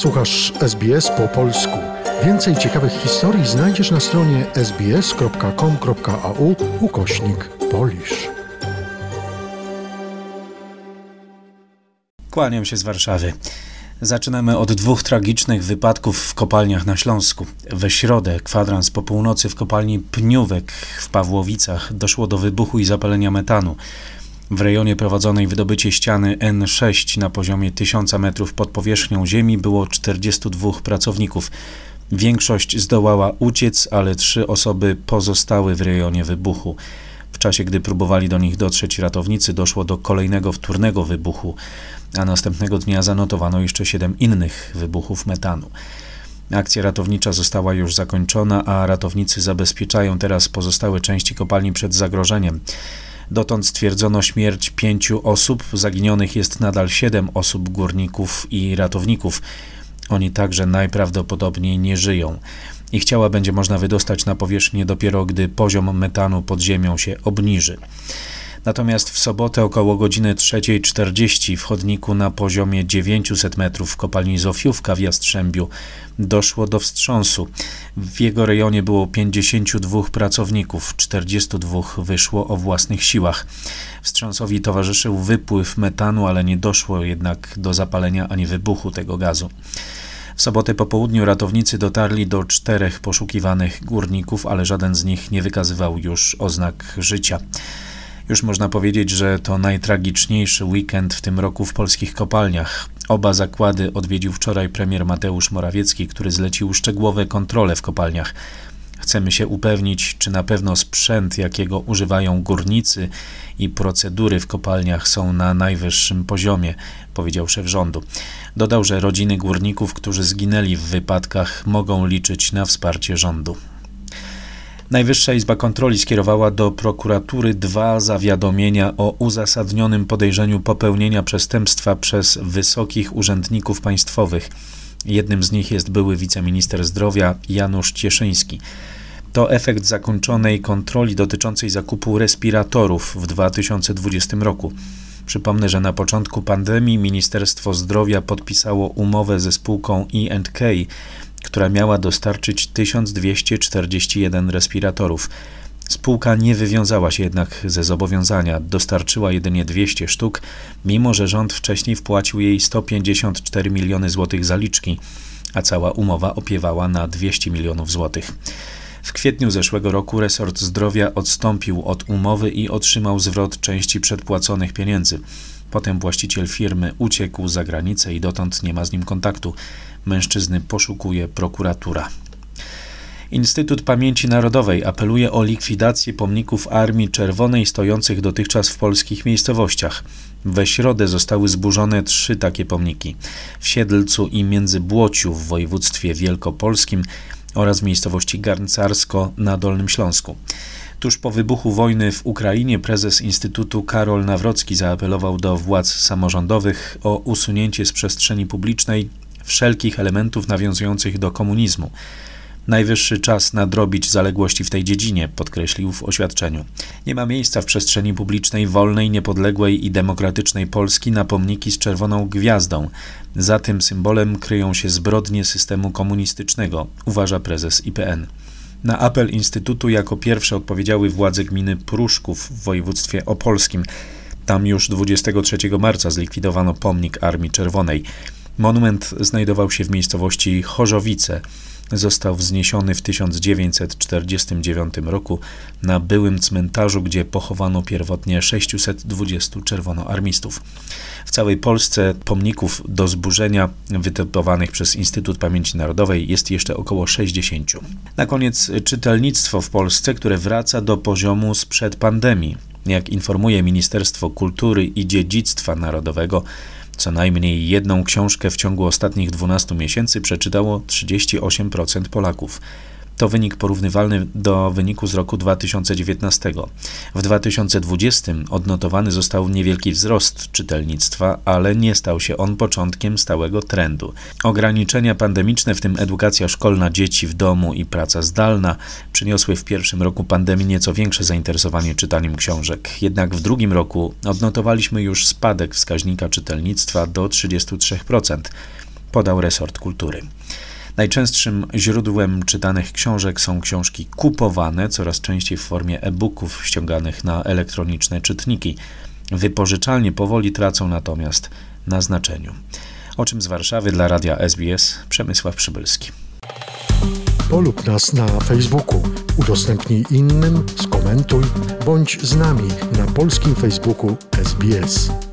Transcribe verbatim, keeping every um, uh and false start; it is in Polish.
Słuchasz S B S po polsku. Więcej ciekawych historii znajdziesz na stronie sbs.com.au ukośnik Polish. Kłaniam się z Warszawy. Zaczynamy od dwóch tragicznych wypadków w kopalniach na Śląsku. We środę, kwadrans po północy, w kopalni Pniówek w Pawłowicach doszło do wybuchu i zapalenia metanu. W rejonie prowadzonej wydobycie ściany N sześć na poziomie tysiąc metrów pod powierzchnią ziemi było czterdziestu dwóch pracowników. Większość zdołała uciec, ale trzy osoby pozostały w rejonie wybuchu. W czasie, gdy próbowali do nich dotrzeć ratownicy, doszło do kolejnego wtórnego wybuchu, a następnego dnia zanotowano jeszcze siedem innych wybuchów metanu. Akcja ratownicza została już zakończona, a ratownicy zabezpieczają teraz pozostałe części kopalni przed zagrożeniem. Dotąd stwierdzono śmierć pięciu osób, zaginionych jest nadal siedem osób, górników i ratowników. Oni także najprawdopodobniej nie żyją. Ich ciała będzie można wydostać na powierzchnię dopiero, gdy poziom metanu pod ziemią się obniży. Natomiast w sobotę około godziny trzeciej czterdzieści w chodniku na poziomie dziewięćset metrów w kopalni Zofiówka w Jastrzębiu doszło do wstrząsu. W jego rejonie było pięćdziesięciu dwóch pracowników, czterdziestu dwóch wyszło o własnych siłach. Wstrząsowi towarzyszył wypływ metanu, ale nie doszło jednak do zapalenia ani wybuchu tego gazu. W sobotę po południu ratownicy dotarli do czterech poszukiwanych górników, ale żaden z nich nie wykazywał już oznak życia. Już można powiedzieć, że to najtragiczniejszy weekend w tym roku w polskich kopalniach. Oba zakłady odwiedził wczoraj premier Mateusz Morawiecki, który zlecił szczegółowe kontrole w kopalniach. Chcemy się upewnić, czy na pewno sprzęt, jakiego używają górnicy i procedury w kopalniach są na najwyższym poziomie, powiedział szef rządu. Dodał, że rodziny górników, którzy zginęli w wypadkach, mogą liczyć na wsparcie rządu. Najwyższa Izba Kontroli skierowała do prokuratury dwa zawiadomienia o uzasadnionym podejrzeniu popełnienia przestępstwa przez wysokich urzędników państwowych. Jednym z nich jest były wiceminister zdrowia Janusz Cieszyński. To efekt zakończonej kontroli dotyczącej zakupu respiratorów w dwa tysiące dwudziestym roku. Przypomnę, że na początku pandemii Ministerstwo Zdrowia podpisało umowę ze spółką E and K, która miała dostarczyć tysiąc dwieście czterdzieści jeden respiratorów. Spółka nie wywiązała się jednak ze zobowiązania, dostarczyła jedynie dwieście sztuk, mimo że rząd wcześniej wpłacił jej sto pięćdziesiąt cztery miliony złotych zaliczki, a cała umowa opiewała na dwieście milionów złotych. W kwietniu zeszłego roku resort zdrowia odstąpił od umowy i otrzymał zwrot części przedpłaconych pieniędzy. Potem właściciel firmy uciekł za granicę i dotąd nie ma z nim kontaktu. Mężczyzny poszukuje prokuratura. Instytut Pamięci Narodowej apeluje o likwidację pomników Armii Czerwonej stojących dotychczas w polskich miejscowościach. We środę zostały zburzone trzy takie pomniki w Siedlcu i Międzybłociu w województwie wielkopolskim oraz w miejscowości Garncarsko na Dolnym Śląsku. Tuż po wybuchu wojny w Ukrainie prezes Instytutu Karol Nawrocki zaapelował do władz samorządowych o usunięcie z przestrzeni publicznej wszelkich elementów nawiązujących do komunizmu. Najwyższy czas nadrobić zaległości w tej dziedzinie, podkreślił w oświadczeniu. Nie ma miejsca w przestrzeni publicznej wolnej, niepodległej i demokratycznej Polski na pomniki z czerwoną gwiazdą. Za tym symbolem kryją się zbrodnie systemu komunistycznego, uważa prezes I P N. Na apel Instytutu jako pierwsze odpowiedziały władze gminy Pruszków w województwie opolskim. Tam już dwudziestego trzeciego marca zlikwidowano pomnik Armii Czerwonej. Monument znajdował się w miejscowości Chorzowice. Został wzniesiony w tysiąc dziewięćset czterdziestym dziewiątym roku na byłym cmentarzu, gdzie pochowano pierwotnie sześciuset dwudziestu czerwonoarmistów. W całej Polsce pomników do zburzenia wytypowanych przez Instytut Pamięci Narodowej jest jeszcze około sześćdziesięciu. Na koniec czytelnictwo w Polsce, które wraca do poziomu sprzed pandemii. Jak informuje Ministerstwo Kultury i Dziedzictwa Narodowego, co najmniej jedną książkę w ciągu ostatnich dwunastu miesięcy przeczytało trzydzieści osiem procent Polaków. To wynik porównywalny do wyniku z roku dwa tysiące dziewiętnastego. W dwa tysiące dwudziestym odnotowany został niewielki wzrost czytelnictwa, ale nie stał się on początkiem stałego trendu. Ograniczenia pandemiczne, w tym edukacja szkolna dzieci w domu i praca zdalna, przyniosły w pierwszym roku pandemii nieco większe zainteresowanie czytaniem książek. Jednak w drugim roku odnotowaliśmy już spadek wskaźnika czytelnictwa do trzydziestu trzech procent. podał resort kultury. Najczęstszym źródłem czytanych książek są książki kupowane, coraz częściej w formie e-booków ściąganych na elektroniczne czytniki. Wypożyczalnie powoli tracą natomiast na znaczeniu. O czym z Warszawy dla Radia S B S Przemysław Przybylski. Polub nas na Facebooku, udostępnij innym, skomentuj, bądź z nami na polskim Facebooku S B S.